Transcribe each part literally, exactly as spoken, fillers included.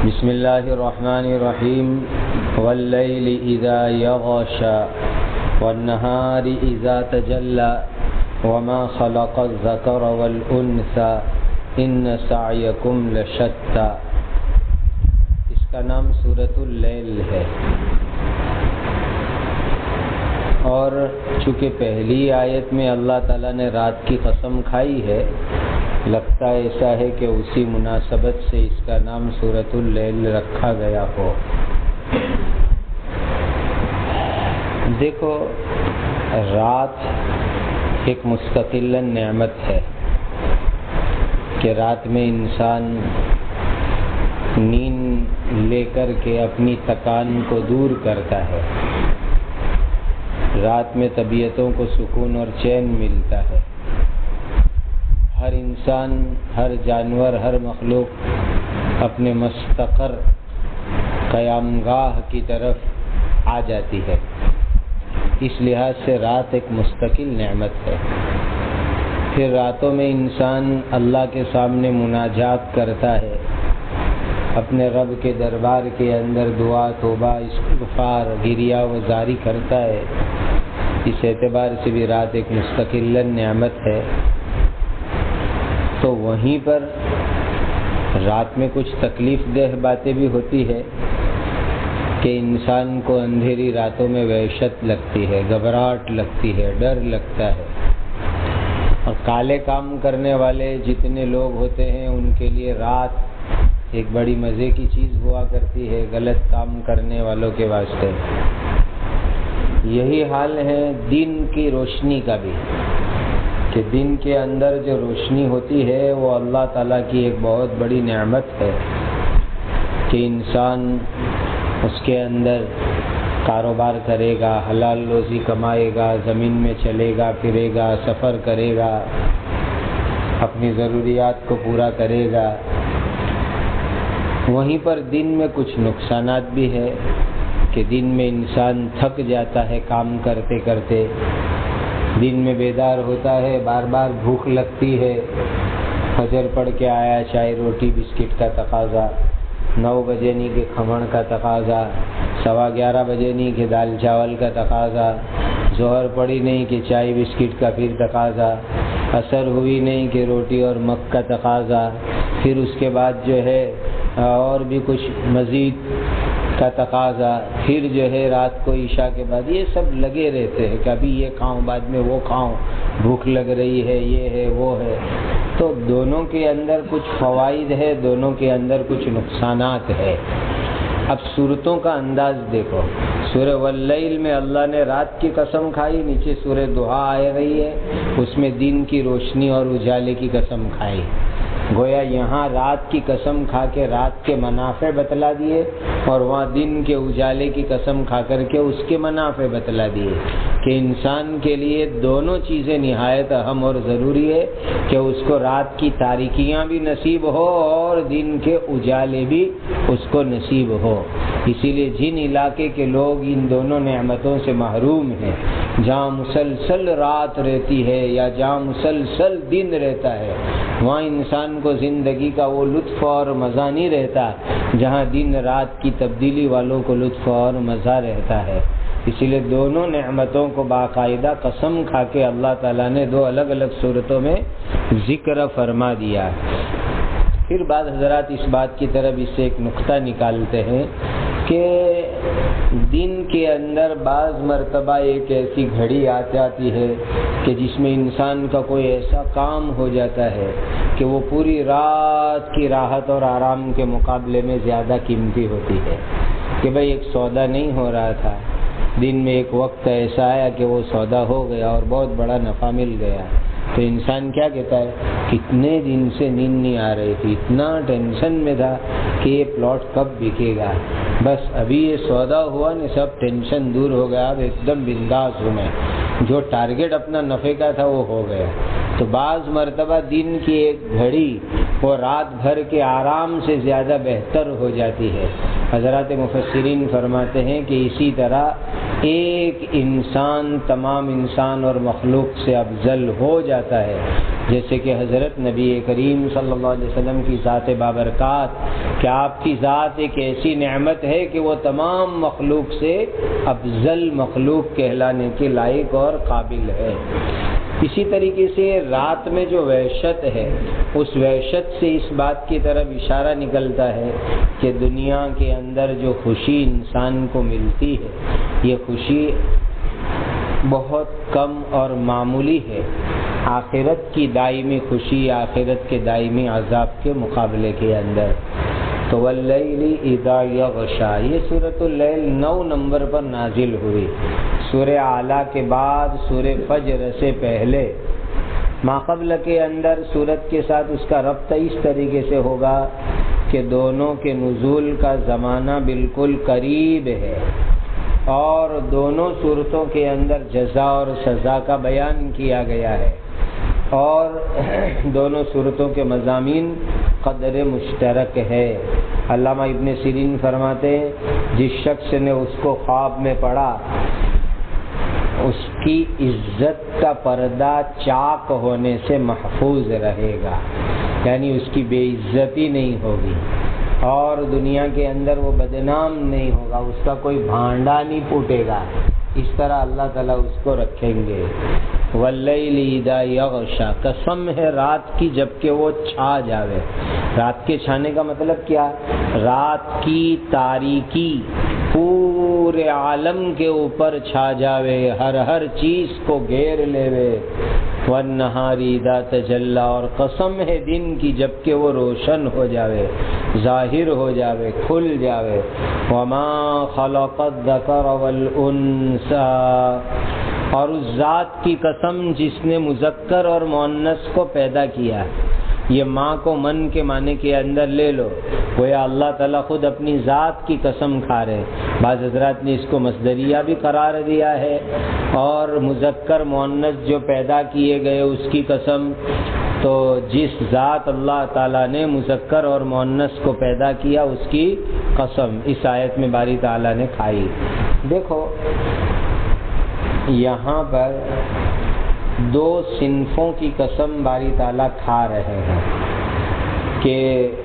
بسم اللہ الرحمن الرحیم واللیل اذا یغشی والنہار اذا تجلی وما خلق الذکر والانثی ان سعیکم لشتی۔ اس کا نام سورۃ اللیل ہے، اور چونکہ پہلی آیت میں اللہ تعالیٰ نے رات کی قسم کھائی ہے، لگتا ایسا ہے کہ اسی مناسبت سے اس کا نام سورۃ اللیل رکھا گیا ہو۔ دیکھو، رات ایک مستقل نعمت ہے کہ رات میں انسان نیند لے کر کے اپنی تکان کو دور کرتا ہے، رات میں طبیعتوں کو سکون اور چین ملتا ہے، ہر انسان، ہر جانور، ہر مخلوق اپنے مستقر قیام گاہ کی طرف آ جاتی ہے۔ اس لحاظ سے رات ایک مستقل نعمت ہے۔ پھر راتوں میں انسان اللہ کے سامنے مناجات کرتا ہے، اپنے رب کے دربار کے اندر دعا، توبہ، استغفار، گریہ و زاری کرتا ہے۔ اس اعتبار سے بھی رات ایک مستقل نعمت ہے۔ تو وہیں پر رات میں کچھ تکلیف دہ باتیں بھی ہوتی ہے کہ انسان کو اندھیری راتوں میں وحشت لگتی ہے، گھبراہٹ لگتی ہے، ڈر لگتا ہے، اور کالے کام کرنے والے جتنے لوگ ہوتے ہیں ان کے لیے رات ایک بڑی مزے کی چیز ہوا کرتی ہے، غلط کام کرنے والوں کے واسطے۔ یہی حال ہے دن کی روشنی کا بھی، کہ دن کے اندر جو روشنی ہوتی ہے وہ اللہ تعالیٰ کی ایک بہت بڑی نعمت ہے کہ انسان اس کے اندر کاروبار کرے گا، حلال روزی کمائے گا، زمین میں چلے گا پھرے گا، سفر کرے گا، اپنی ضروریات کو پورا کرے گا۔ وہیں پر دن میں کچھ نقصانات بھی ہے کہ دن میں انسان تھک جاتا ہے کام کرتے کرتے، دن میں بیدار ہوتا ہے، بار بار بھوک لگتی ہے، فجر پڑھ کے آیا، چائے روٹی بسکٹ کا تقاضا، نو بجے نہیں کہ کھمن کا تقاضا، سوا گیارہ بجے نہیں کہ دال چاول کا تقاضا، ظہر پڑی نہیں کہ چائے بسکٹ کا پھر تقاضا، عصر ہوئی نہیں کہ روٹی اور مکھ کا تقاضا، پھر اس کے بعد جو ہے اور بھی کچھ مزید کا تقاضا، پھر جو ہے رات کو عشاء کے بعد یہ سب لگے رہتے ہیں کہ ابھی یہ کھاؤں، بعد میں وہ کھاؤں، بھوک لگ رہی ہے، یہ ہے وہ ہے۔ تو دونوں کے اندر کچھ فوائد ہے، دونوں کے اندر کچھ نقصانات ہے۔ اب صورتوں کا انداز دیکھو، سورہ واللیل میں اللہ نے رات کی قسم کھائی، نیچے سورہ ضحیٰ آ رہی ہے، اس میں دن کی روشنی اور اجالے کی قسم کھائی۔ گویا یہاں رات کی قسم کھا کے رات کے منافع بتلا دیے، اور وہاں دن کے اجالے کی قسم کھا کر کے اس کے منافع بتلا دیے، کہ انسان کے لیے دونوں چیزیں نہایت اہم اور ضروری ہے کہ اس کو رات کی تاریکیاں بھی نصیب ہو اور دن کے اجالے بھی اس کو نصیب ہو۔ اسی لیے جن علاقے کے لوگ ان دونوں نعمتوں سے محروم ہیں، جہاں مسلسل رات رہتی ہے یا جہاں مسلسل دن رہتا ہے، وہاں انسان کو زندگی کا وہ لطف اور مزہ نہیں رہتا جہاں دن رات کی تبدیلی والوں کو لطف اور مزہ رہتا ہے۔ اسی لیے دونوں نعمتوں کو باقاعدہ قسم کھا کے اللہ تعالیٰ نے دو الگ الگ صورتوں میں ذکر فرما دیا۔ پھر بعض حضرات اس بات کی طرف اس سے ایک نقطہ نکالتے ہیں کہ دن کے اندر بعض مرتبہ ایک ایسی گھڑی آ جاتی ہے کہ جس میں انسان کا کوئی ایسا کام ہو جاتا ہے کہ وہ پوری رات کی راحت اور آرام کے مقابلے میں زیادہ قیمتی ہوتی ہے، کہ بھئی ایک سودا نہیں ہو رہا تھا، دن میں ایک وقت ایسا آیا کہ وہ سودا ہو گیا اور بہت بڑا نفع مل گیا، تو انسان کیا کہتا ہے، کتنے دن سے نیند نہیں آ رہی تھی، اتنا ٹینشن میں تھا کہ یہ پلاٹ کب بکے گا، بس ابھی یہ سودا ہوا نا، سب ٹینشن دور ہو گیا، اب ایک دم بنداس ہوں میں، جو ٹارگٹ اپنا نفع کا تھا وہ ہو گیا۔ تو بعض مرتبہ دن کی ایک گھڑی وہ رات بھر کے آرام سے زیادہ بہتر ہو جاتی ہے۔ حضرات مفسرین فرماتے ہیں کہ اسی طرح ایک انسان تمام انسان اور مخلوق سے افضل ہو جاتا ہے جیسے کہ حضرت نبی کریم صلی اللہ علیہ وسلم کی ذات بابرکات کہ آپ کی ذات ایک ایسی نعمت ہے کہ وہ تمام مخلوق سے افضل مخلوق کہلانے کے لائق اور قابل ہے۔ اسی طریقے سے رات میں جو وحشت ہے اس وحشت سے اس بات کی طرف اشارہ نکلتا ہے کہ دنیا کے اندر جو خوشی انسان کو ملتی ہے یہ خوشی بہت کم اور معمولی ہے، آخرت کی دائمی خوشی آخرت کے دائمی عذاب کے مقابلے کے اندر۔ تو واللیل اذا یغشا، یہ سورۃ اللیل نو نمبر پر نازل ہوئی، سورہ اعلیٰ کے بعد سورہ فجر سے پہلے۔ ماقبل کے اندر سورت کے ساتھ اس کا ربط اس طریقے سے ہوگا کہ دونوں کے نزول کا زمانہ بالکل قریب ہے، اور دونوں صورتوں کے اندر جزا اور سزا کا بیان کیا گیا ہے، اور دونوں صورتوں کے مضامین قدر مشترک ہے۔ علامہ ابن سیرین فرماتے ہیں جس شخص نے اس کو خواب میں پڑھا اس کی عزت کا پردہ چاک ہونے سے محفوظ رہے گا، یعنی اس کی بے عزتی نہیں ہوگی اور دنیا کے اندر وہ بدنام نہیں ہوگا، اس کا کوئی بھانڈا نہیں پھوٹے گا، اس طرح اللہ تعالیٰ اس کو رکھیں گے۔ واللیل اذا یغشا، قسم ہے رات کی جبکہ وہ چھا جاوے۔ رات کے چھانے کا مطلب کیا؟ رات کی تاریکی پورے عالم کے اوپر چھا جاوے، ہر ہر چیز کو گھیر لیوے۔ والنہار اذا تجلی، اور قسم ہے دن کی جبکہ وہ روشن ہو جاوے، ظاہر ہو جاوے، کھل جاوے۔ وما خلق الذکر والانثی، اور اس ذات کی قسم جس نے مذکر اور مؤنث کو پیدا کیا۔ یہ ماں کو من کے معنی کے اندر لے لو، گویا اللہ تعالیٰ خود اپنی ذات کی قسم کھا رہے۔ بعض حضرات نے اس کو مصدریہ بھی قرار دیا ہے، اور مذکر مؤنث جو پیدا کیے گئے اس کی قسم، تو جس ذات اللہ تعالیٰ نے مذکر اور مؤنث کو پیدا کیا اس کی قسم اس آیت میں باری تعالیٰ نے کھائی۔ دیکھو یہاں پر دو صنفوں کی قسم باری تعالیٰ کھا رہے ہیں کہ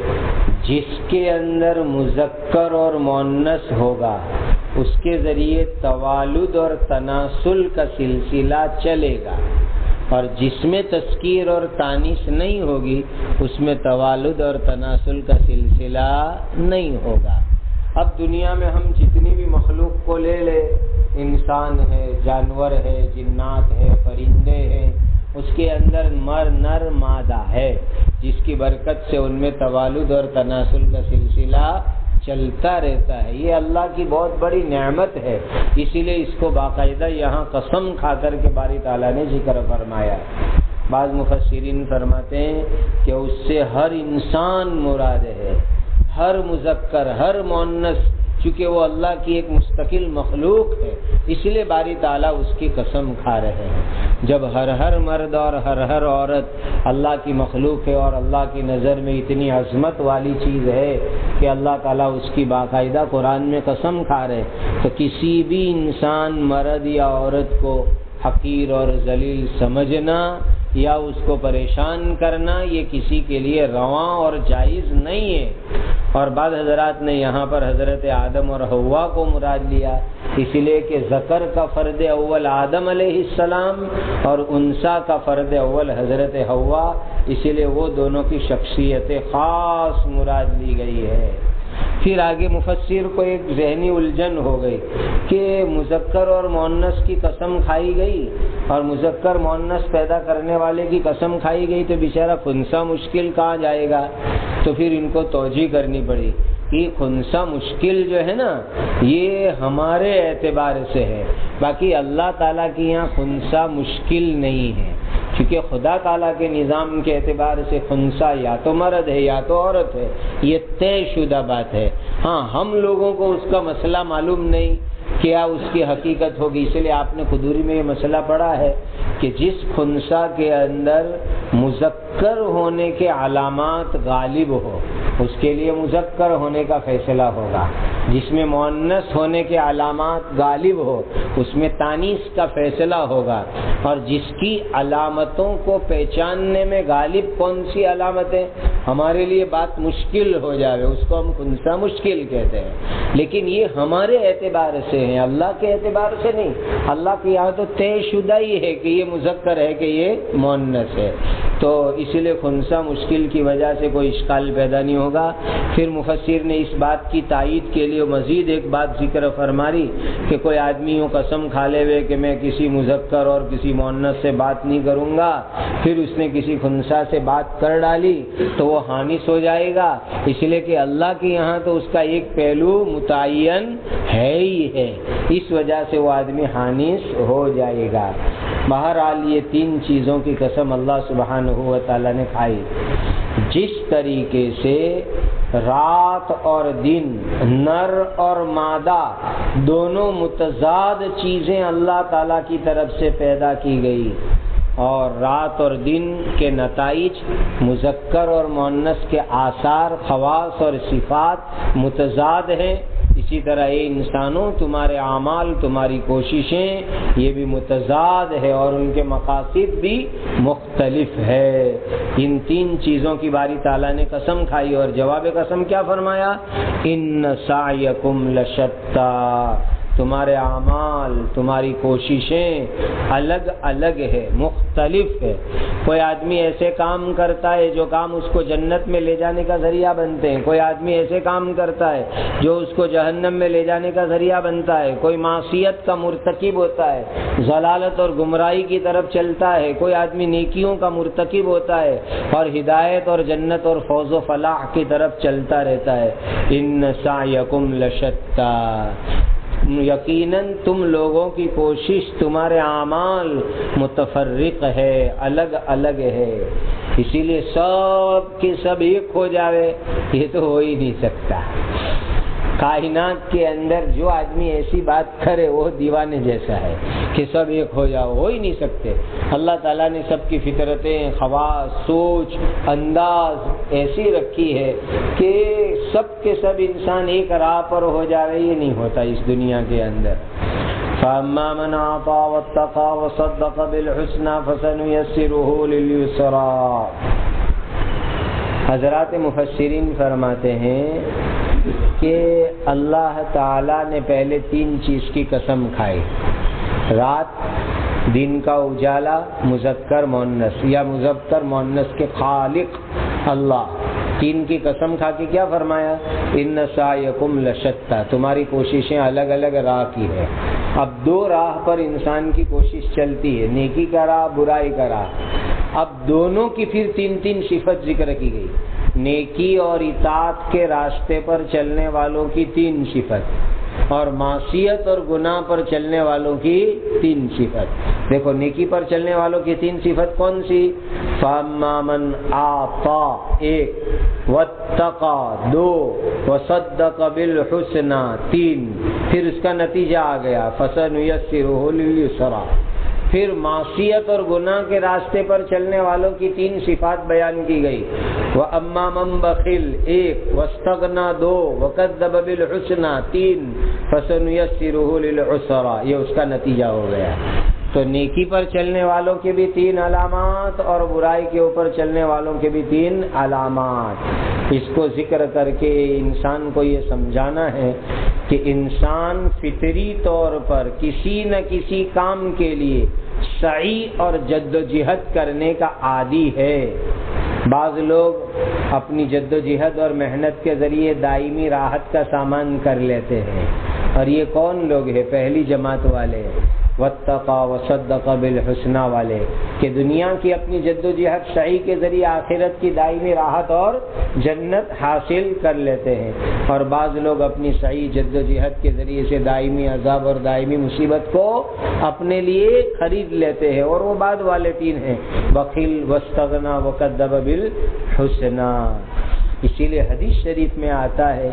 جس کے اندر مذکر اور مؤنث ہوگا اس کے ذریعے توالد اور تناسل کا سلسلہ چلے گا، اور جس میں تذکیر اور تانیث نہیں ہوگی اس میں توالد اور تناسل کا سلسلہ نہیں ہوگا۔ اب دنیا میں ہم جتنی بھی مخلوق کو لے لے، انسان ہے، جانور ہے، جنات ہے، پرندے ہیں، اس کے اندر مر نر مادہ ہے جس کی برکت سے ان میں توالد اور تناسل کا سلسلہ چلتا رہتا ہے۔ یہ اللہ کی بہت بڑی نعمت ہے، اسی لیے اس کو باقاعدہ یہاں قسم کھا کر کے باری تعالیٰ نے ذکر فرمایا۔ بعض مفسرین فرماتے ہیں کہ اس سے ہر انسان مراد ہے، ہر مذکر، ہر مؤنث، چونکہ وہ اللہ کی ایک مستقل مخلوق ہے، اس لیے باری تعالیٰ اس کی قسم کھا رہے ہیں۔ جب ہر ہر مرد اور ہر ہر عورت اللہ کی مخلوق ہے اور اللہ کی نظر میں اتنی عظمت والی چیز ہے کہ اللہ تعالیٰ اس کی باقاعدہ قرآن میں قسم کھا رہے، تو کسی بھی انسان مرد یا عورت کو حقیر اور ذلیل سمجھنا یا اس کو پریشان کرنا یہ کسی کے لیے رواں اور جائز نہیں ہے۔ اور بعض حضرات نے یہاں پر حضرت آدم اور حوا کو مراد لیا، اس لیے کہ ذکر کا فرد اول آدم علیہ السلام اور انثیٰ کا فرد اول حضرت حوا، اسی لیے وہ دونوں کی شخصیت خاص مراد لی گئی ہے۔ پھر آگے مفسر کو ایک ذہنی الجھن ہو گئی کہ مذکر اور مؤنث کی قسم کھائی گئی اور مذکر مؤنث پیدا کرنے والے کی قسم کھائی گئی تو بیچارہ خنثی مشکل کہاں جائے گا؟ تو پھر ان کو توجیہ کرنی پڑی کہ خنثی مشکل جو ہے نا یہ ہمارے اعتبار سے ہے، باقی اللہ تعالیٰ کی یہاں خنثی مشکل نہیں ہے، کیونکہ خدا تعالیٰ کے نظام کے اعتبار سے خنثی یا تو مرد ہے یا تو عورت ہے، یہ طے شدہ بات ہے۔ ہاں ہم لوگوں کو اس کا مسئلہ معلوم نہیں کیا اس کی حقیقت ہوگی؟ اس لیے آپ نے قدوری میں یہ مسئلہ پڑھا ہے کہ جس خنثی کے اندر مذکر ہونے کے علامات غالب ہو اس کے لیے مذکر ہونے کا فیصلہ ہوگا، جس میں مؤنث ہونے کے علامات غالب ہو اس میں تانیث کا فیصلہ ہوگا، اور جس کی علامتوں کو پہچاننے میں غالب کون سی علامتیں ہمارے لیے بات مشکل ہو جائے اس کو ہم خنثی مشکل کہتے ہیں، لیکن یہ ہمارے اعتبار سے ہیں، اللہ کے اعتبار سے نہیں۔ اللہ کے یہاں تو طے شدہ ہی ہے کہ یہ مذکر ہے کہ یہ مؤنث ہے، تو اسی لیے خنثی مشکل کی وجہ سے کوئی اشکال پیدا نہیں ہوگا۔ پھر مفسر نے اس بات کی تائید کے لیے مزید ایک بات ذکر فرماری کہ کوئی آدمی یوں قسم کھا لے ہوئے کہ میں کسی مذکر اور کسی مؤنث سے بات نہیں کروں گا، پھر اس نے کسی خنثی سے بات کر ڈالی تو وہ حانث ہو جائے گا، اس لیے کہ اللہ کے یہاں تو اس کا ایک پہلو متعین ہے ہی ہے، اس وجہ سے وہ آدمی حانث ہو جائے گا۔ بہرحال یہ تین چیزوں کی قسم اللہ سبحانہ و تعالیٰ نے کھائی۔ جس طریقے سے رات اور دن، نر اور مادہ دونوں متضاد چیزیں اللہ تعالیٰ کی طرف سے پیدا کی گئی، اور رات اور دن کے نتائج مذکر اور مؤنث کے آثار، خواص اور صفات متضاد ہیں، اسی طرح اے انسانوں تمہارے اعمال، تمہاری کوششیں یہ بھی متضاد ہے اور ان کے مقاصد بھی مختلف ہے۔ ان تین چیزوں کی باری تعالیٰ نے قسم کھائی، اور جواب قسم کیا فرمایا؟ ان سعیکم لشتی، تمہارے اعمال، تمہاری کوششیں الگ الگ ہے، مختلف ہے۔ کوئی آدمی ایسے کام کرتا ہے جو کام اس کو جنت میں لے جانے کا ذریعہ بنتے ہیں، کوئی آدمی ایسے کام کرتا ہے جو اس کو جہنم میں لے جانے کا ذریعہ بنتا ہے، کوئی معصیت کا مرتکب ہوتا ہے، ضلالت اور گمراہی کی طرف چلتا ہے، کوئی آدمی نیکیوں کا مرتکب ہوتا ہے اور ہدایت اور جنت اور فوز و فلاح کی طرف چلتا رہتا ہے۔ ان سعیکم لشتی، یقیناً تم لوگوں کی کوشش، تمہارے اعمال متفرق ہے، الگ الگ ہے، اسی لیے سب کے سب ایک ہو جاوے یہ تو ہو ہی نہیں سکتا۔ کائنات کے اندر جو آدمی ایسی بات کرے وہ دیوانے جیسا ہے کہ سب ایک ہو جاؤ، ہو ہی نہیں سکتے۔ اللہ تعالیٰ نے سب کی فطرتیں، خواص، سوچ، انداز ایسی رکھی ہے کہ سب کے سب انسان ایک راہ پر ہو جاوے، یہ نہیں ہوتا اس دنیا کے اندر۔ فَأَمَّا مَنْ أَعْطَىٰ وَاتَّقَىٰ وَصَدَّقَ بِالْحُسْنَىٰ فَسَنُيَسِّرُهُ لِلْيُسْرَىٰ۔ حضرات مفسرین فرماتے ہیں کہ اللہ تعالیٰ نے پہلے تین چیز کی قسم کھائی، رات، دن کا اجالا، مذکر مؤنث یا مذکر مؤنث کے خالق اللہ، تین کی قسم کھا کے کیا فرمایا؟ ان سعیکم لشتی، تمہاری کوششیں الگ الگ راہ کی ہے۔ اب دو راہ پر انسان کی کوشش چلتی ہے، نیکی کا راہ، برائی کا راہ۔ اب دونوں کی پھر تین تین صفت ذکر کی گئی، نیکی اور اطاعت کے راستے پر چلنے والوں کی تین صفت، اور معصیت اور گناہ پر چلنے والوں کی تین صفت۔ دیکھو نیکی پر چلنے والوں کی تین صفت کون سی؟ فَأَمَّا مَنْ أَعْطَىٰ ایک، وَاتَّقَىٰ دو، وَصَدَّقَ بِالْحُسْنَىٰ تین، پھر اس کا نتیجہ آ گیا فَسَنُيَسِّرُهُ لِلْيُسْرَىٰ۔ پھر معصیت اور گناہ کے راستے پر چلنے والوں کی تین صفات بیان کی گئی، وَأَمَّا مَنْ بَخِلَ ایک، وَاسْتَغْنَىٰ دو، وَكَذَّبَ بِالْحُسْنَىٰ تین، فَسَنُيَسِّرُهُ لِلْعُسْرَىٰ، یہ اس کا نتیجہ ہو گیا۔ تو نیکی پر چلنے والوں کے بھی تین علامات اور برائی کے اوپر چلنے والوں کے بھی تین علامات، اس کو ذکر کر کے انسان کو یہ سمجھانا ہے کہ انسان فطری طور پر کسی نہ کسی کام کے لیے سعی اور جد و جہد کرنے کا عادی ہے۔ بعض لوگ اپنی جد و جہد اور محنت کے ذریعے دائمی راحت کا سامان کر لیتے ہیں، اور یہ کون لوگ ہیں؟ پہلی جماعت والے، واتقى وصدق بالحسنى والے، کہ دنیا کی اپنی جد و جہد سعی کے ذریعے آخرت کی دائمی راحت اور جنت حاصل کر لیتے ہیں، اور بعض لوگ اپنی سعی جد و جہد کے ذریعے سے دائمی عذاب اور دائمی مصیبت کو اپنے لیے خرید لیتے ہیں، اور وہ بعد والے تین ہیں، بخیل، واستغنى وكذب بالحسنى۔ اسی لیے حدیث شریف میں آتا ہے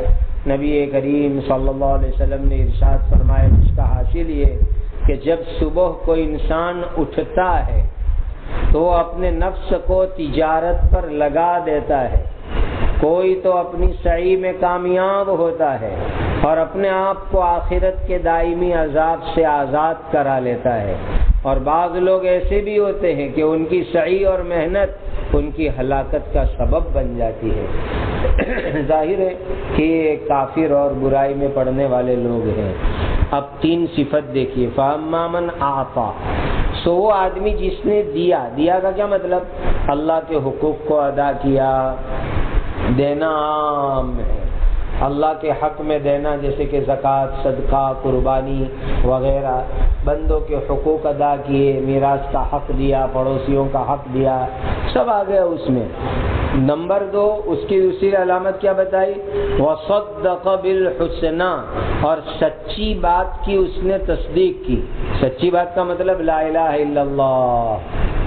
نبی کریم صلی اللہ علیہ وسلم نے ارشاد فرمایا، جس کا حاصل یہ کہ جب صبح کو انسان اٹھتا ہے تو اپنے نفس کو تجارت پر لگا دیتا ہے، کوئی تو اپنی سعی میں کامیاب ہوتا ہے اور اپنے آپ کو آخرت کے دائمی عذاب سے آزاد کرا لیتا ہے، اور بعض لوگ ایسے بھی ہوتے ہیں کہ ان کی سعی اور محنت ان کی ہلاکت کا سبب بن جاتی ہے۔ ظاہر ہے کہ یہ کافر اور برائی میں پڑنے والے لوگ ہیں۔ اب تین صفت دیکھیے، فَأَمَّا مَنْ أَعْطَى، سو وہ آدمی جس نے دیا، دیا کا کیا مطلب؟ اللہ کے حقوق کو ادا کیا، دینا عام ہے، اللہ کے حق میں دینا جیسے کہ زکوٰۃ، صدقہ، قربانی وغیرہ، بندوں کے حقوق ادا کیے، میراث کا حق دیا، پڑوسیوں کا حق دیا، سب آ گیا اس میں۔ نمبر دو، اس کی دوسری علامت کیا بتائی؟ وَصَدَّقَ بِالْحُسْنَى، اور سچی بات کی اس نے تصدیق کی۔ سچی بات کا مطلب لا الہ الا اللہ،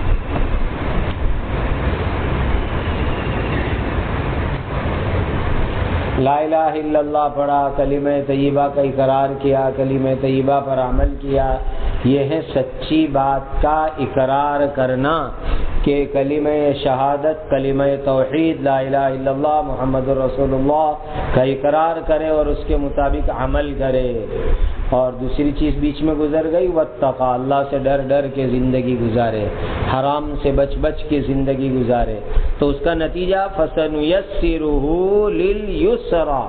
لا الہ الا اللہ پڑھا، کلمہ طیبہ کا اقرار کیا، کلمہ طیبہ پر عمل کیا، یہ ہے سچی بات کا اقرار کرنا کہ کلمہ شہادت، کلمہ توحید، لا الہ الا اللہ محمد رسول اللہ کا اقرار کرے اور اس کے مطابق عمل کرے۔ اور دوسری چیز بیچ میں گزر گئی، واتقا، اللہ سے ڈر ڈر کے زندگی گزارے، حرام سے بچ بچ کے زندگی گزارے، تو اس کا نتیجہ فَسَنُيَسِّرُهُ لِلْيُسْرَى۔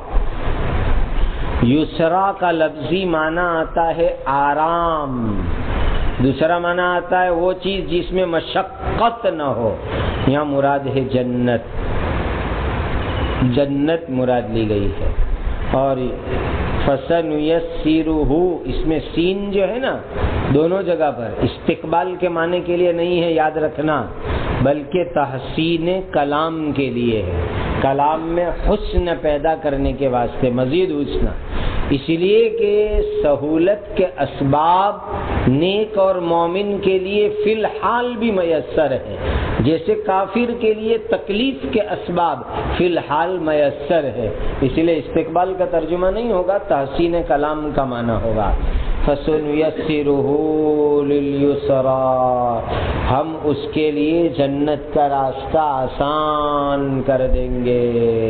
یسرا کا لفظی معنی آتا ہے آرام، دوسرا معنی آتا ہے وہ چیز جس میں مشقت نہ ہو، یہاں مراد ہے جنت، جنت مراد لی گئی ہے۔ اور فَسَنُيَسِّرُهُ، اس میں سین جو ہے نا دونوں جگہ پر استقبال کے معنی کے لیے نہیں ہے، یاد رکھنا، بلکہ تحسین کلام کے لیے ہے، کلام میں حسن پیدا کرنے کے واسطے، مزید حسن، اس لیے کہ سہولت کے اسباب نیک اور مومن کے لیے فی الحال بھی میسر ہے، جیسے کافر کے لیے تکلیف کے اسباب فی الحال میسر ہے، اس لیے استقبال کا ترجمہ نہیں ہوگا، تحسین کلام کا معنی ہوگا۔ فَسَنُيَسِّرُهُ لِلْيُسْرَى، ہم اس کے لیے جنت کا راستہ آسان کر دیں گے،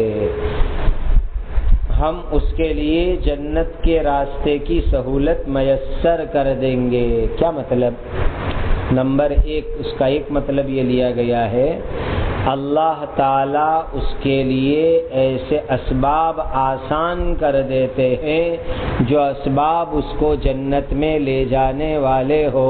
ہم اس کے لیے جنت کے راستے کی سہولت میسر کر دیں گے۔ کیا مطلب؟ نمبر ایک، اس کا ایک مطلب یہ لیا گیا ہے، اللہ تعالیٰ اس کے لیے ایسے اسباب آسان کر دیتے ہیں جو اسباب اس کو جنت میں لے جانے والے ہو،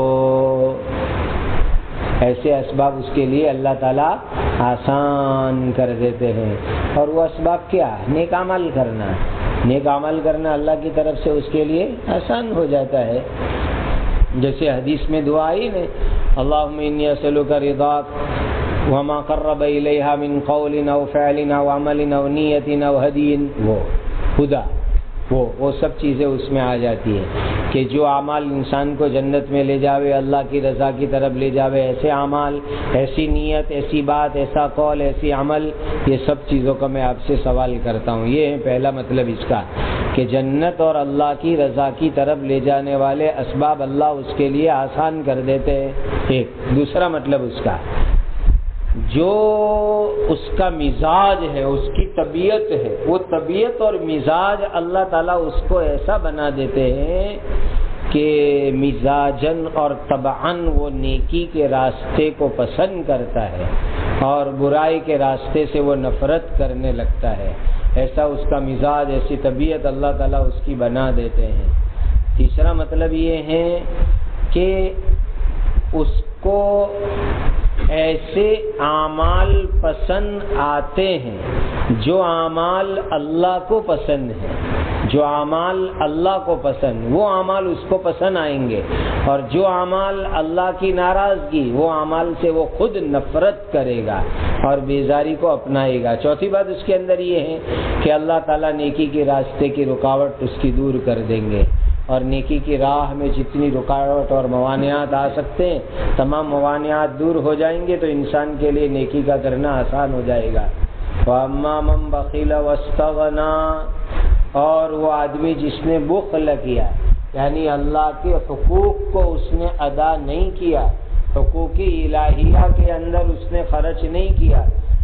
ایسے اسباب اس کے لیے اللہ تعالیٰ آسان کر دیتے ہیں۔ اور وہ اسباب کیا؟ نیک عمل کرنا، نیک عمل کرنا اللہ کی طرف سے اس کے لیے آسان ہو جاتا ہے، جیسے حدیث میں دعا آئی نا، اللہم انی اسألک رضاک وما قرب الیہا من قول او فعل او عمل او نیت او ہدی، وہ خدا، وہ وہ سب چیزیں اس میں آ جاتی ہیں کہ جو اعمال انسان کو جنت میں لے جاوے، اللہ کی رضا کی طرف لے جاوے، ایسے اعمال، ایسی نیت، ایسی بات، ایسا قول، ایسی عمل، یہ سب چیزوں کا میں آپ سے سوال کرتا ہوں۔ یہ ہے پہلا مطلب اس کا کہ جنت اور اللہ کی رضا کی طرف لے جانے والے اسباب اللہ اس کے لیے آسان کر دیتے ہیں، ایک۔ دوسرا مطلب اس کا، جو اس کا مزاج ہے، اس کی طبیعت ہے، وہ طبیعت اور مزاج اللہ تعالیٰ اس کو ایسا بنا دیتے ہیں کہ مزاجن اور طبعاً وہ نیکی کے راستے کو پسند کرتا ہے اور برائی کے راستے سے وہ نفرت کرنے لگتا ہے، ایسا اس کا مزاج، ایسی طبیعت اللہ تعالیٰ اس کی بنا دیتے ہیں۔ تیسرا مطلب یہ ہے کہ اس کو ایسے اعمال پسند آتے ہیں جو اعمال اللہ کو پسند ہیں، جو اعمال اللہ کو پسند، وہ اعمال اس کو پسند آئیں گے، اور جو اعمال اللہ کی ناراضگی، وہ اعمال سے وہ خود نفرت کرے گا اور بیزاری کو اپنائے گا۔ چوتھی بات اس کے اندر یہ ہے کہ اللہ تعالیٰ نیکی کے راستے کی رکاوٹ اس کی دور کر دیں گے، اور نیکی کی راہ میں جتنی رکاوٹ اور موانعات آ سکتے ہیں، تمام موانعات دور ہو جائیں گے تو انسان کے لیے نیکی کا کرنا آسان ہو جائے گا۔ وَأَمَّا مَن بَخِلَ وَاسْتَغْنَىٰ، اور وہ آدمی جس نے بخل کیا یعنی اللہ کے حقوق کو اس نے ادا نہیں کیا، حقوق الہیہ کے اندر اس نے خرچ نہیں کیا،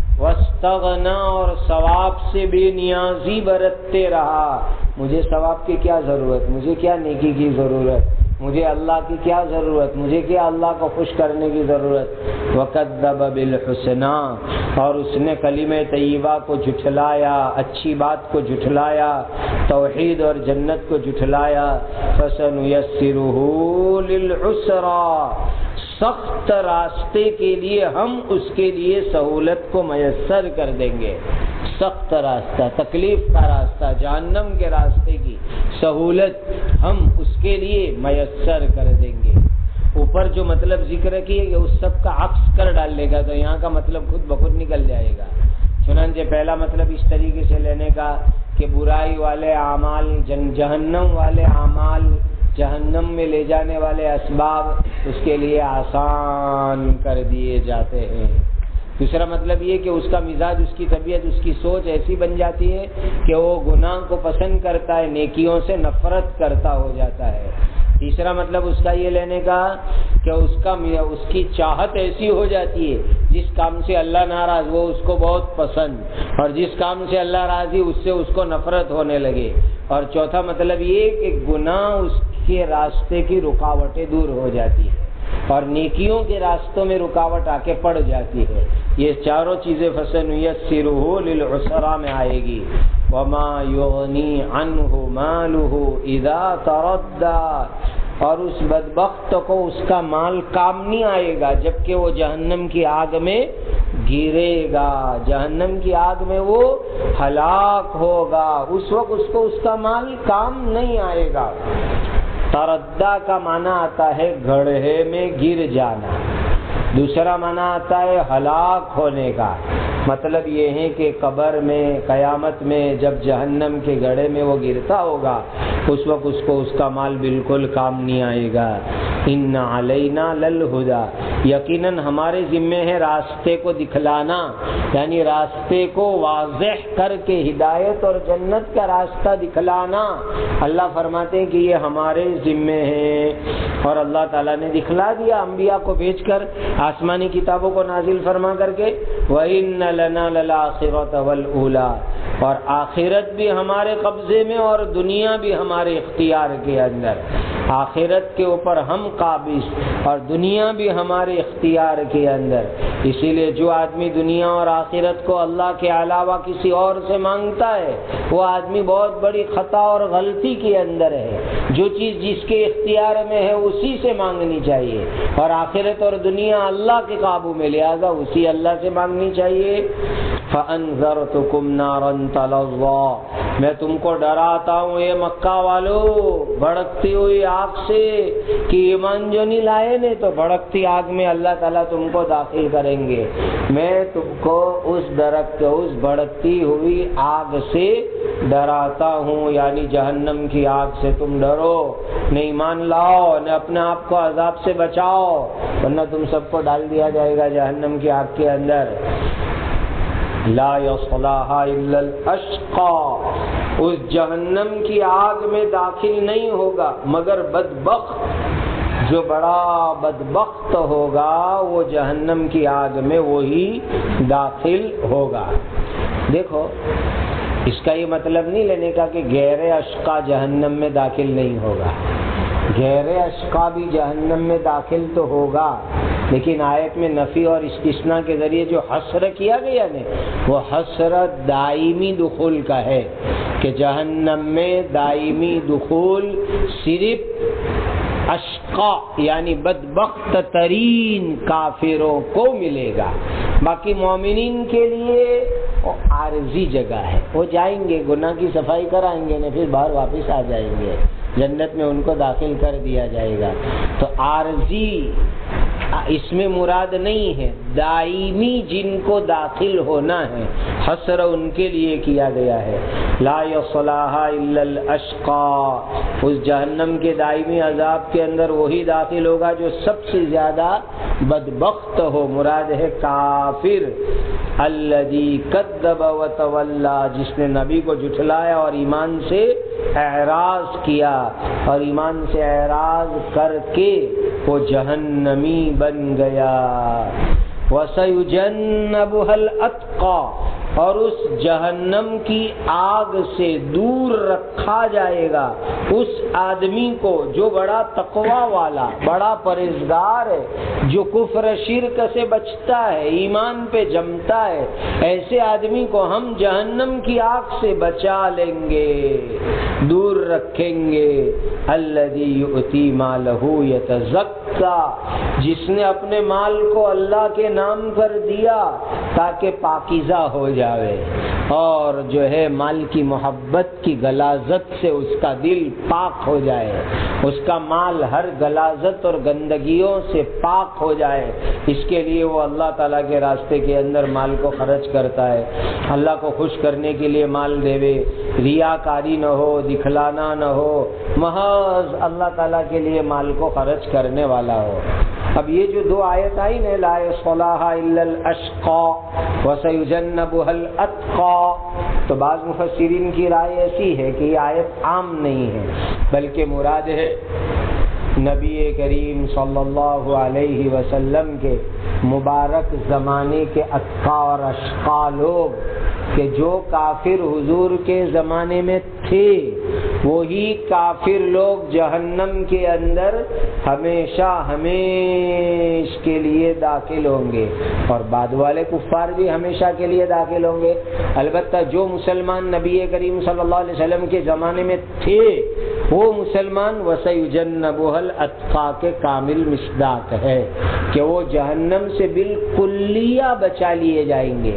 واستغنا اور ثواب سے بے نیازی برتتے رہا، مجھے ثواب کی کیا ضرورت، مجھے کیا نیکی کی ضرورت، مجھے اللہ کی کیا ضرورت، مجھے کیا اللہ کو خوش کرنے کی ضرورت، وَكَذَّبَ بِالْحُسْنَىٰ اور اس نے کلمہ طیبہ کو جھٹلایا، اچھی بات کو جھٹلایا، توحید اور جنت کو جھٹلایا، فَسَنُيَسِّرُهُ لِلْعُسْرَىٰ سخت راستے کے لیے ہم اس کے لیے سہولت کو میسر کر دیں گے، سخت راستہ، تکلیف کا راستہ، جہنم کے راستے کی سہولت ہم اس کے لیے میسر کر دیں گے۔ اوپر جو مطلب ذکر کیے کہ اس سب کا عکس کر ڈالے گا تو یہاں کا مطلب خود بخود نکل جائے گا۔ چنانچہ پہلا مطلب اس طریقے سے لینے کا کہ برائی والے اعمال، جہنم والے اعمال، جہنم میں لے جانے والے اسباب اس کے لیے آسان کر دیے جاتے ہیں۔ دوسرا مطلب یہ کہ اس کا مزاج، اس کی طبیعت، اس کی سوچ ایسی بن جاتی ہے کہ وہ گناہ کو پسند کرتا ہے، نیکیوں سے نفرت کرتا ہو جاتا ہے۔ تیسرا مطلب اس کا یہ لینے کا کہ اس کا اس کی چاہت ایسی ہو جاتی ہے، جس کام سے اللہ ناراض وہ اس کو بہت پسند، اور جس کام سے اللہ راضی اس سے اس کو نفرت ہونے لگے۔ اور چوتھا مطلب یہ کہ گناہ اس کے راستے کی رکاوٹیں دور ہو جاتی ہے اور نیکیوں کے راستوں میں رکاوٹ آ کے پڑ جاتی ہے۔ یہ چاروں چیزیں فَسَنُيَسِّرُهُ لِلْعُسْرَىٰ میں آئے گی۔ وَمَا يُغْنِي عَنْهُ مَالُهُ إِذَا تَرَدَّىٰ اور اس بدبخت کو اس کا مال کام نہیں آئے گا جبکہ وہ جہنم کی آگ میں گرے گا، جہنم کی آگ میں وہ ہلاک ہوگا، اس وقت اس کو اس کا مال کام نہیں آئے گا۔ تردہ کا معنی آتا ہے گڑھے میں گر جانا، دوسرا معنی آتا ہے ہلاک ہونے کا۔ مطلب یہ ہے کہ قبر میں، قیامت میں جب جہنم کے گڑھے میں وہ گرتا ہوگا اس وقت اس کو اس کا مال بالکل کام نہیں آئے گا۔ ان علینا للہدی یقیناً ہمارے ذمے ہے راستے کو دکھلانا، یعنی راستے کو واضح کر کے ہدایت اور جنت کا راستہ دکھلانا۔ اللہ فرماتے ہیں کہ یہ ہمارے ذمے ہے، اور اللہ تعالیٰ نے دکھلا دیا انبیاء کو بھیج کر، آسمانی کتابوں کو نازل فرما کر کے۔ وَإِنَّ لَنَا لَلْآخِرَةَ وَالْأُولَىٰ اور آخرت بھی ہمارے قبضے میں اور دنیا بھی ہمارے اختیار کے اندر، آخرت کے اوپر ہم قابض اور دنیا بھی ہمارے اختیار کے اندر۔ اسی لیے جو آدمی دنیا اور آخرت کو اللہ کے علاوہ کسی اور سے مانگتا ہے وہ آدمی بہت بڑی خطا اور غلطی کے اندر ہے۔ جو چیز جس کے اختیار میں ہے اسی سے مانگنی چاہیے، اور آخرت اور دنیا اللہ کے قابو میں، لہذا اسی اللہ سے مانگنی چاہیے۔ فَأَنذَرْتُكُمْ نَارًا تَلَظَّىٰ میں تم کو ڈراتا ہوں اے مکہ والو بھڑکتی ہوئی آگ سے، کہ ایمان جو نہیں لائے نے تو بھڑکتی آگ میں اللہ تعالیٰ تم کو داخل کریں گے۔ میں تم کو اس درخت اس بھڑکتی ہوئی آگ سے ڈراتا ہوں، یعنی جہنم کی آگ سے تم ڈرو، نہ ایمان لاؤ، نہ اپنے آپ کو عذاب سے بچاؤ، ورنہ تم سب کو ڈال دیا جائے گا جہنم کی آگ کے اندر۔ لا یصلاھا الا الاشقی اس جہنم کی آگ میں داخل نہیں ہوگا مگر بدبخت، جو بڑا بدبخت ہوگا وہ جہنم کی آگ میں وہی داخل ہوگا۔ دیکھو اس کا یہ مطلب نہیں لینے کا کہ غیر اشقا جہنم میں داخل نہیں ہوگا، غیر اشقا بھی جہنم میں داخل تو ہوگا، لیکن آیت میں نفی اور استثناء کے ذریعے جو حصر کیا گیا نا وہ حصر دائمی دخول کا ہے، کہ جہنم میں دائمی دخول صرف اشقا یعنی بدبخت ترین کافروں کو ملے گا، باقی مومنین کے لیے وہ عارضی جگہ ہے، وہ جائیں گے گناہ کی صفائی کرائیں گے، پھر باہر واپس آ جائیں گے، جنت میں ان کو داخل کر دیا جائے گا۔ تو عارضی اس میں مراد نہیں ہے، دائمی جن کو داخل ہونا ہے، حسر ان کے لیے کیا گیا ہے۔ لا یصلاھا الا الاشقى، اس جہنم کے دائمی عذاب کے اندر وہی داخل ہوگا جو سب سے زیادہ بدبخت ہو، مراد ہے کافر۔ الذی کذب وتولی، جس نے نبی کو جھٹلایا اور ایمان سے اعراض کیا، اور ایمان سے اعراض کر کے وہ جہنمی بن گیا۔ وَسَيُجَنَّبُهَا الْأَتْقَى، اور اس جہنم کی آگ سے دور رکھا جائے گا اس آدمی کو جو بڑا تقوی والا، بڑا پرہیزگار ہے، جو کفر شرک سے بچتا ہے، ایمان پہ جمتا ہے، ایسے آدمی کو ہم جہنم کی آگ سے بچا لیں گے، دور رکھیں گے۔ الذی یؤتی مالہ یتزکا، جس نے اپنے مال کو اللہ کے نام پر دیا تاکہ پاکیزہ ہو جاوے، اور جو ہے مال کی محبت کی غلاظت سے اس کا دل پاک ہو جائے، اس کا مال ہر غلاظت اور گندگیوں سے پاک ہو جائے، اس کے لیے وہ اللہ تعالیٰ کے راستے کے اندر مال کو خرچ کرتا ہے، اللہ کو خوش کرنے کے لیے مال دیوے، ریاکاری نہ ہو، دکھلانا نہ ہو، محض اللہ تعالیٰ کے لیے مال کو خرچ کرنے والا ہو۔ اب یہ جو دو آیت آئی نا، لا یصلاھا الا الاشقى وسیجنبها الاتقى، تو بعض مفسرین کی رائے ایسی ہے کہ یہ آیت عام نہیں ہے، بلکہ مراد ہے نبی کریم صلی اللہ علیہ وسلم کے مبارک زمانے کے اتقا اور اشقا لوگ، کہ جو کافر حضور کے زمانے میں تھے وہی کافر لوگ جہنم کے اندر ہمیشہ ہمیشہ کے لیے داخل ہوں گے، اور بعد والے کفار بھی ہمیشہ کے لیے داخل ہوں گے۔ البتہ جو مسلمان نبی کریم صلی اللہ علیہ وسلم کے زمانے میں تھے وہ مسلمان وَسَيُجَنَّبُهَا الْأَتْقَى کے کامل مصداق ہے کہ وہ جہنم سے بالکلیہ بچا لیے جائیں گے،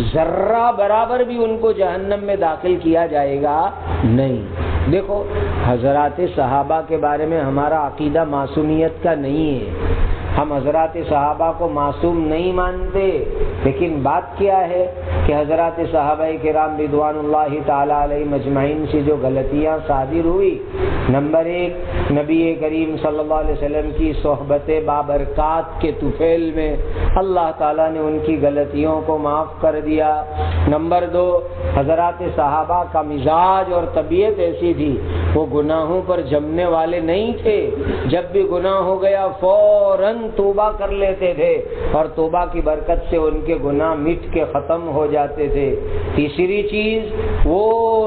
ذرہ برابر بھی ان کو جہنم میں داخل کیا جائے گا نہیں۔ دیکھو حضرات صحابہ کے بارے میں ہمارا عقیدہ معصومیت کا نہیں ہے، ہم حضرات صحابہ کو معصوم نہیں مانتے، لیکن بات کیا ہے کہ حضرات صحابہ کرام رضوان اللہ تعالی علیہم اجمعین سے جو غلطیاں صادر ہوئی، نمبر ایک نبی کریم صلی اللہ علیہ وسلم کی صحبت بابرکات کے طفیل میں اللہ تعالیٰ نے ان کی غلطیوں کو معاف کر دیا۔ نمبر دو، حضرات صحابہ کا مزاج اور طبیعت ایسی تھی، وہ گناہوں پر جمنے والے نہیں تھے، جب بھی گناہ ہو گیا فوراً توبہ کر لیتے تھے، اور توبہ کی برکت سے ان کے گناہ مٹ کے ختم ہو جاتے تھے۔ تیسری چیز، وہ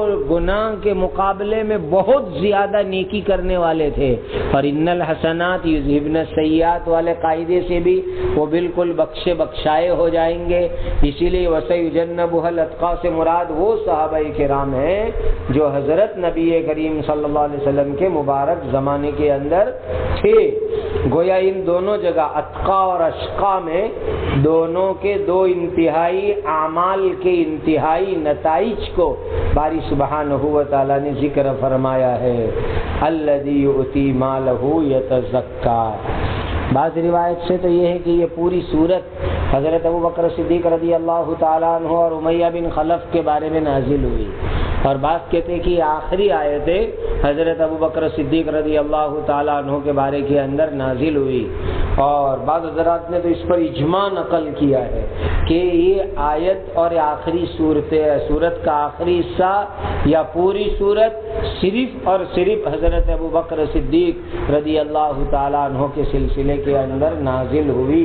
گناہ کے مقابلے میں بہت زیادہ نیکی کرنے والے تھے، اور ان الحسنات یذہبن السیئات والے قاعدے سے بھی وہ بالکل بخشے بخشائے ہو جائیں گے۔ اسی لیے وَسَيُجَنَّبُهَا الْأَتْقَى سے مراد وہ صحابہ کرام ہیں جو حضرت نبی کریم صلی اللہ علیہ وسلم کے مبارک زمانے کے اندر تھے۔ گویا ان دونوں جگہ اتقا اور اشقا میں دونوں کے دو انتہائی اعمال کے انتہائی نتائج کو باری سبحانہ و تعالیٰ نے ذکر فرمایا ہے۔ الذی یؤتی مالہ یتزکا، بعض روایت سے تو یہ ہے کہ یہ پوری صورت حضرت ابوبکر صدیق رضی اللہ تعالیٰ عنہ اور امیہ بن خلف کے بارے میں نازل ہوئی، اور بعض کہتے ہیں کہ یہ آخری آیتیں حضرت ابوبکر صدیق رضی اللہ تعالیٰ عنہ کے بارے کے اندر نازل ہوئی، اور بعض حضرات نے تو اس پر اجماع نقل کیا ہے کہ یہ آیت اور آخری صورت صورت کا آخری حصہ یا پوری صورت صرف اور صرف حضرت ابوبکر صدیق رضی اللہ تعالیٰ عنہ کے سلسلے کے اندر نازل ہوئی۔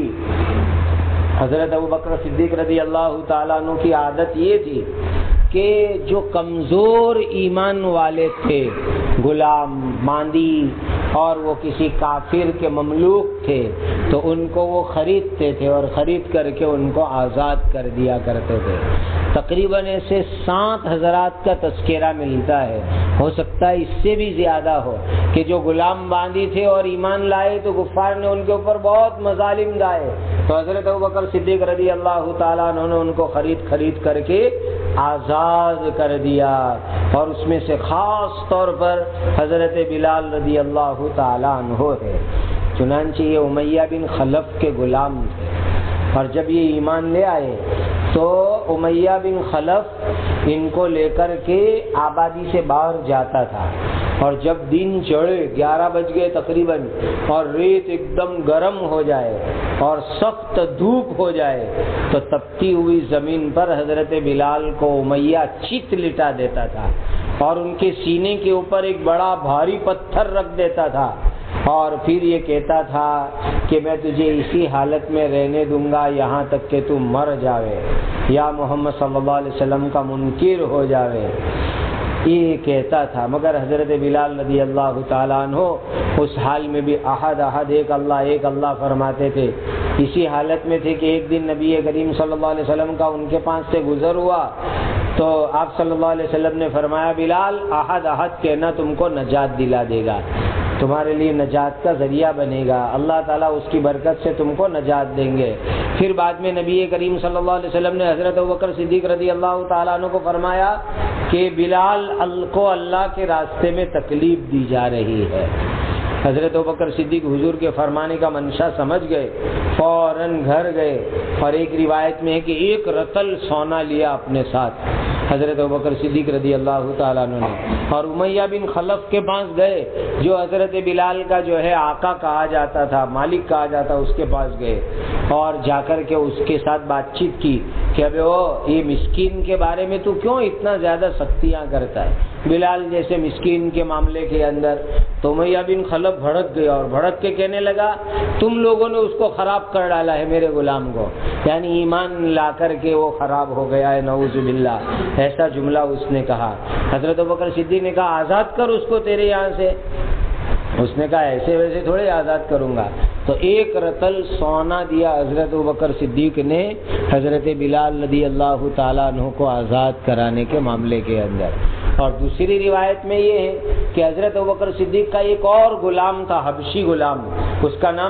حضرت ابوبکر صدیق رضی اللہ تعالیٰ عنہ کی عادت یہ تھی کہ جو کمزور ایمان والے تھے، غلام، باندی، اور وہ کسی کافر کے مملوک تھے، تو ان کو وہ خریدتے تھے اور خرید کر کے ان کو آزاد کر دیا کرتے تھے۔ تقریباً ایسے سات حضرات کا تذکرہ ملتا ہے، ہو سکتا ہے اس سے بھی زیادہ ہو، کہ جو غلام باندی تھے اور ایمان لائے تو کفار نے ان کے اوپر بہت مظالم ڈھائے، تو حضرت ابوبکر صدیق رضی اللہ تعالیٰ عنہ نے ان کو خرید خرید کر کے آزاد کر دیا، اور اس میں سے خاص طور پر حضرت بلال رضی اللہ تعالیٰ عنہ ہے۔ چنانچہ یہ امیہ بن خلف کے غلام تھے، اور جب یہ ایمان لے آئے تو امیہ بن خلف ان کو لے کر کے آبادی سے باہر جاتا تھا، اور جب دن چڑھے گیارہ بج گئے تقریباً اور ریت ایک دم گرم ہو جائے اور سخت دھوپ ہو جائے تو تپتی ہوئی زمین پر حضرت بلال کو امیہ چت لٹا دیتا تھا اور ان کے سینے کے اوپر ایک بڑا بھاری پتھر رکھ دیتا تھا، اور پھر یہ کہتا تھا کہ میں تجھے اسی حالت میں رہنے دوں گا یہاں تک کہ تو مر جاوے یا محمد صلی اللہ علیہ وسلم کا منکر ہو جاوے، یہ کہتا تھا۔ مگر حضرت بلال رضی اللہ تعالیٰ عنہ اس حال میں بھی احد احد ایک اللہ ایک اللہ فرماتے تھے۔ اسی حالت میں تھے کہ ایک دن نبی کریم صلی اللہ علیہ وسلم کا ان کے پاس سے گزر ہوا تو آپ صلی اللہ علیہ وسلم نے فرمایا، بلال احد احد کہنا تم کو نجات دلا دے گا، تمہارے لیے نجات کا ذریعہ بنے گا، اللہ تعالیٰ اس کی برکت سے تم کو نجات دیں گے۔ پھر بعد میں نبی کریم صلی اللہ علیہ وسلم نے حضرت ابوبکر صدیق رضی اللہ تعالیٰ عنہ کو فرمایا کہ بلال کو اللہ کے راستے میں تکلیف دی جا رہی ہے۔ حضرت ابوبکر صدیق حضور کے فرمانے کا منشا سمجھ گئے، فوراً گھر گئے، اور ایک روایت میں ہے کہ ایک رتل سونا لیا اپنے ساتھ حضرت ابوبکر صدیق رضی اللہ تعالیٰ عنہ نے، اور امیہ بن خلف کے پاس گئے جو حضرت بلال کا جو ہے آقا کہا جاتا تھا، مالک کہا جاتا، اس کے پاس گئے اور جا کر کے اس کے ساتھ بات چیت کی کہ ابے وہ یہ مسکین کے بارے میں تو کیوں اتنا زیادہ سختیاں کرتا ہے، بلال جیسے مسکین کے معاملے کے اندر۔ تو امیہ بن خلف بھڑک گیا اور بھڑک کے کہنے لگا، تم لوگوں نے اس کو خراب کر ڈالا ہے میرے غلام کو، یعنی ایمان لا کر کے وہ خراب ہو گیا ہے، نعوذ باللہ، ایسا جملہ اس نے کہا۔ حضرت ابوبکر صدیق نے کہا آزاد کر اس کو تیرے یہاں سے، اس نے کہا ایسے ویسے تھوڑے آزاد کروں گا، تو ایک رتل سونا دیا حضرت ابوبکر صدیق نے حضرت بلال رضی اللہ تعالیٰ عنہ کو آزاد کرانے کے معاملے کے اندر۔ اور دوسری روایت میں یہ ہے کہ حضرت ابوبکر صدیق کا ایک اور غلام تھا، حبشی غلام، اس کا نام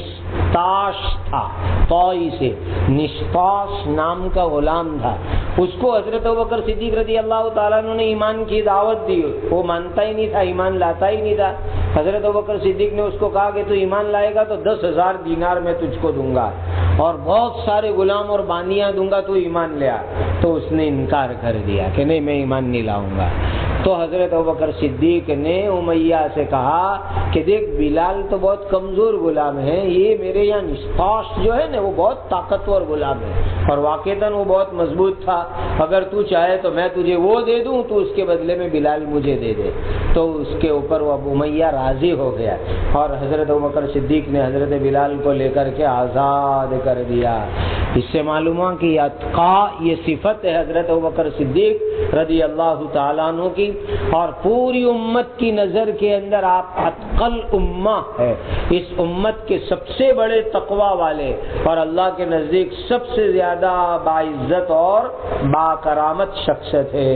نشتاش تھا، طائی سے نشتاش نام کا غلام تھا۔ اس کو حضرت ابوبکر صدیق رضی اللہ تعالیٰ عنہ نے ایمان کی دعوت دی، وہ مانتا ہی نہیں تھا، ایمان لاتا ہی نہیں تھا۔ حضرت ابوبکر صدیق نے اس کو کہا کہ تو ایمان لائے گا تو دس ہزار دینار میں تجھ کو دوں گا اور بہت سارے غلام اور باندیاں دوں گا، تو ایمان لیا۔ تو اس نے انکار کر دیا کہ نہیں میں ایمان نہیں لاؤں گا۔ تو حضرت ابوبکر صدیق نے امیہ سے کہا کہ دیکھ بلال تو بہت کمزور غلام ہے، یہ میرے یہاں نشتاش جو ہے نا وہ بہت طاقتور غلام ہے اور واقعتاً وہ بہت مضبوط تھا، اگر تو چاہے تو میں تجھے وہ دے دوں، تو اس کے بدلے میں بلال مجھے دے دے۔ تو اس کے اوپر وہ ابو امیہ راضی ہو گیا اور حضرت ابوبکر صدیق نے حضرت بلال کو لے کر کے آزاد کر دیا۔ اس سے معلوم ہوا کہ اتقا یہ صفت ہے حضرت ابوبکر صدیق رضی اللہ تعالیٰ عنہ کی، اور پوری امت کی نظر کے اندر آپ اتقل امہ ہے، اس امت کے سب سے بڑے تقوی والے اور اللہ کے نزدیک سب سے زیادہ باعزت اور با کرامت شخص تھے۔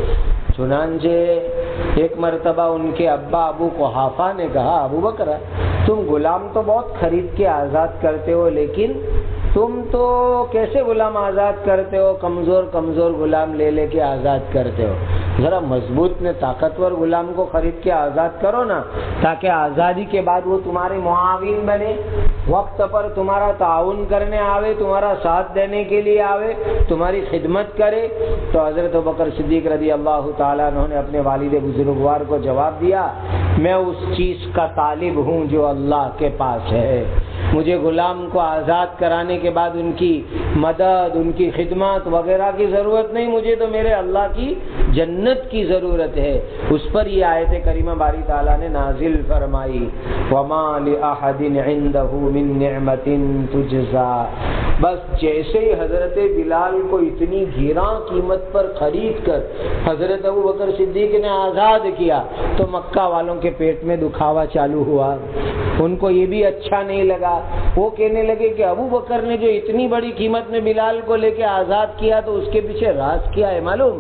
چنانچہ ایک مرتبہ ان کے ابا ابو قحافہ نے کہا، ابو بکر تم غلام تو بہت خرید کے آزاد کرتے ہو، لیکن تم تو کیسے غلام آزاد کرتے ہو، کمزور کمزور غلام لے لے کے آزاد کرتے ہو، ذرا مضبوط میں طاقتور غلام کو خرید کے آزاد کرو نا، تاکہ آزادی کے بعد وہ تمہارے معاون بنے، وقت پر تمہارا تعاون کرنے آوے، تمہارا ساتھ دینے کے لیے آوے، تمہاری خدمت کرے۔ تو حضرت ابوبکر صدیق رضی اللہ تعالیٰ عنہ نے اپنے والد بزرگوار کو جواب دیا، میں اس چیز کا طالب ہوں جو اللہ کے پاس ہے، مجھے غلام کو آزاد کرانے کے بعد ان کی مدد، ان کی خدمت وغیرہ کی ضرورت نہیں، مجھے تو میرے اللہ کی جنت کی ضرورت ہے۔ اس پر یہ آیت کریمہ باری تعالیٰ نے نازل فرمائی، وَمَا لِأَحَدٍ عِندَهُ مِن نِعْمَةٍ تُجْزَى۔ بس جیسے ہی حضرت بلال کو اتنی گھیراں قیمت پر خرید کر حضرت ابوبکر صدیق نے آزاد کیا تو مکہ والوں کے پیٹ میں دکھاوا چالو ہوا، ان کو یہ بھی اچھا نہیں لگا، وہ کہنے لگے کہ ابو بکر نے جو اتنی بڑی قیمت میں بلال کو لے کے آزاد کیا تو اس کے پیچھے راز کیا ہے معلوم؟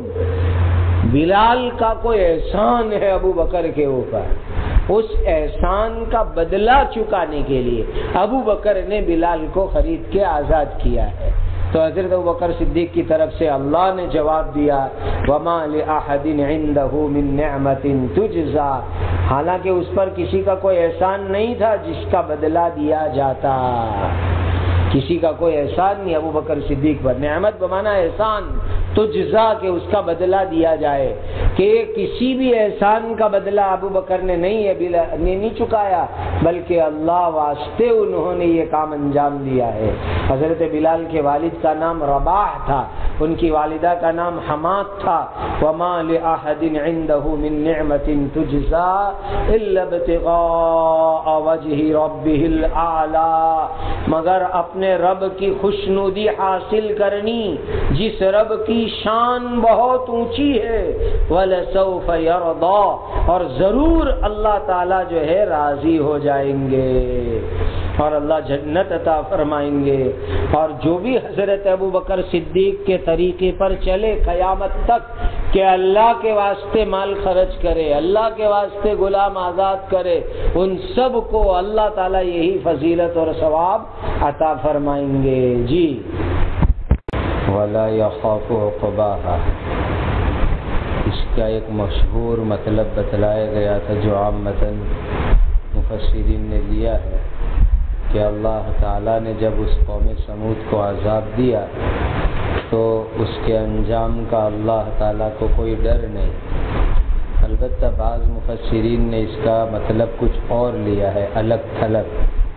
بلال کا کوئی احسان ہے ابو بکر کے اوپر، اس احسان کا بدلہ چکانے کے لیے ابو بکر نے بلال کو خرید کے آزاد کیا ہے۔ تو حضرت ابوبکر صدیق کی طرف سے اللہ نے جواب دیا وما لأحد عنده من نعمت تجزا، حالانکہ اس پر کسی کا کوئی احسان نہیں تھا جس کا بدلہ دیا جاتا، کسی کا کوئی احسان نہیں ابو بکر صدیق پر، نعمت بمانا احسان، تجزا کہ اس کا بدلہ دیا جائے، کہ کسی بھی احسان کا بدلہ ابو بکر نے نہیں ہے نے نہیں چکایا، بلکہ اللہ واسطے انہوں نے یہ کام انجام دیا ہے۔ حضرت بلال کے والد کا نام رباح تھا، ان کی والدہ کا نام حماد تھا۔ وما لأحد عنده من نعمت تجزا الا ابتغاء وجه ربه الاعلى، مگر اپنے رب کی خوشنودی حاصل کرنی، جس رب کی شان بہت اونچی ہے، وَلَسَوْفَ يَرْضَى، اور ضرور اللہ تعالیٰ جو ہے راضی ہو جائیں گے اور اللہ جنت عطا فرمائیں گے۔ اور جو بھی حضرت ابو بکر صدیق کے طریقے پر چلے قیامت تک کہ اللہ کے واسطے مال خرچ کرے، اللہ کے واسطے غلام آزاد کرے، ان سب کو اللہ تعالیٰ یہی فضیلت اور ثواب عطا فرمائیں گے۔ جی وَلَا يَخَافُ عُقْبَاهَا، اس کا ایک مشہور مطلب بتلایا گیا تھا جو عامةً مفسرین نے لیا ہے کہ اللہ تعالیٰ نے جب اس قوم سمود کو عذاب دیا تو اس کے انجام کا اللہ تعالیٰ کو کوئی ڈر نہیں۔ البتہ بعض مفسرین نے اس کا مطلب کچھ اور لیا ہے، الگ تھلگ۔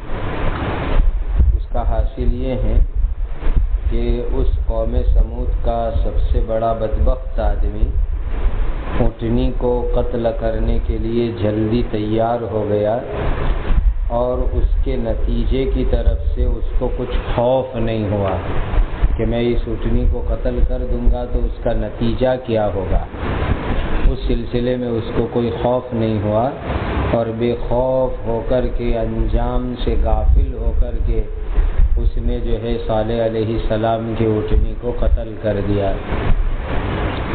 اس کا حاصل یہ ہے کہ اس قوم سمود کا سب سے بڑا بدبخت آدمی اونٹنی کو قتل کرنے کے لیے جلدی تیار ہو گیا، اور اس کے نتیجے کی طرف سے اس کو کچھ خوف نہیں ہوا کہ میں اس اونٹنی کو قتل کر دوں گا تو اس کا نتیجہ کیا ہوگا۔ اس سلسلے میں اس کو کوئی خوف نہیں ہوا، اور بے خوف ہو کر کے، انجام سے غافل ہو کر کے اس نے جو ہے صالح علیہ السلام کی اونٹنی کو قتل کر دیا۔